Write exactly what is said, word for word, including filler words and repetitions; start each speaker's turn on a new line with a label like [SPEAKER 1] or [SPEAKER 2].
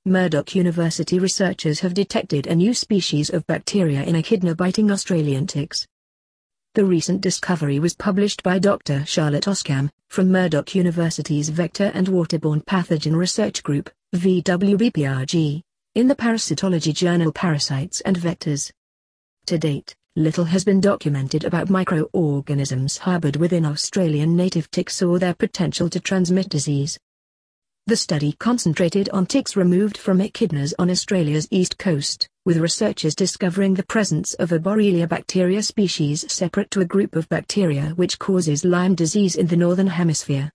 [SPEAKER 1] Murdoch University researchers have detected a new species of bacteria in echidna biting Australian ticks. The recent discovery was published by Doctor Charlotte Oskam, from Murdoch University's Vector and Waterborne Pathogen Research Group, V W B P R G, in the parasitology journal Parasites and Vectors. To date, little has been documented about microorganisms harbored within Australian native ticks or their potential to transmit disease. The study concentrated on ticks removed from echidnas on Australia's east coast, with researchers discovering the presence of a Borrelia bacteria species separate to a group of bacteria which causes Lyme disease in the northern hemisphere.